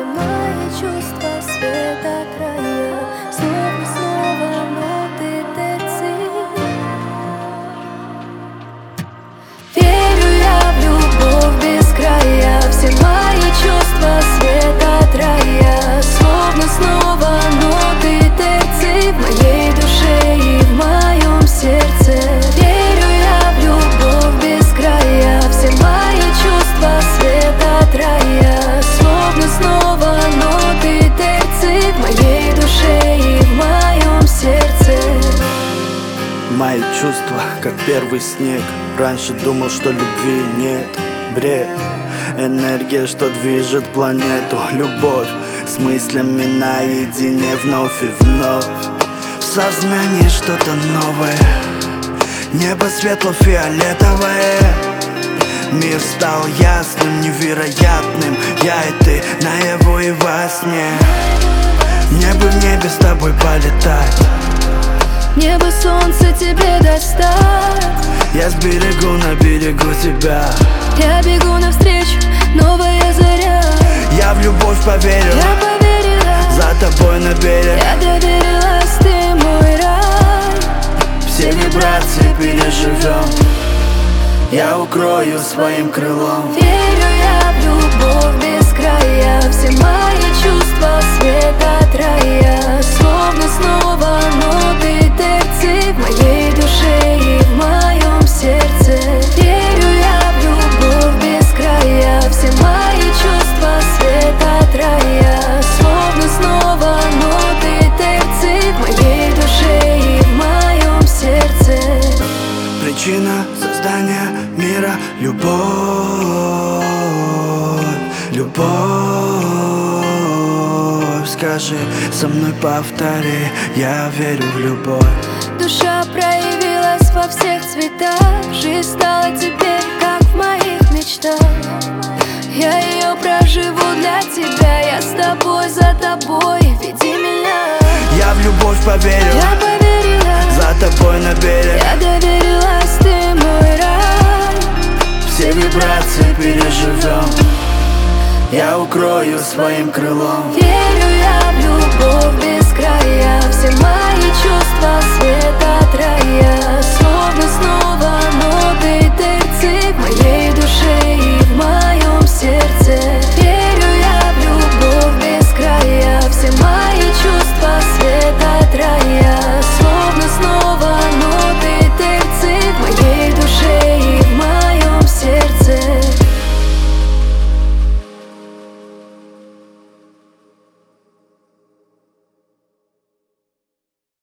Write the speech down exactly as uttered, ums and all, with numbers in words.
все мои чувства света края. Снова, снова ноты терции. Верю я в любовь без края. Все мои чувства света края. Словно снова ноты терции в моей душе и в моем сердце. Верю я в любовь без края. Все мои чувства света края. Словно снова ноты терции в моей душе и в моем сердце. Мои чувства, как первый снег. Раньше думал, что любви нет. Бред, энергия, что движет планету. Любовь с мыслями наедине вновь и вновь. В сознании что-то новое. Небо светло-фиолетовое. Мир стал ясным, невероятным. Я и ты наяву и во сне. Мне бы в небе с тобой полетать. Мне бы солнце тебе достать. Я сберегу на берегу тебя. Я бегу навстречу, новая заря. Я в любовь поверил, Я поверила, за тобой на берег. я доверилась, ты мой рай. Все вибрации переживем. Я укрою своим крылом. Верю я в любовь без края. Все мои чувства света края. Словно снова ноты терции в моей душе и в моем сердце. Верю я в любовь без края. Все мои чувства света края. Словно снова ноты терции в моей душе и в моем сердце. Причина создания мира — любовь, любовь. Скажи со мной, повтори, я верю в любовь. Душа проявилась во всех цветах. Жизнь стала теперь, как в моих мечтах. Я ее проживу для тебя. Я с тобой, за тобой, веди меня. Я в любовь поверил, Я поверила, за тобой на берег. я доверилась, ты мой рай. Все вибрации переживем. Я укрою своим крылом. Верю я в любовь без края. Все мои чувства света края.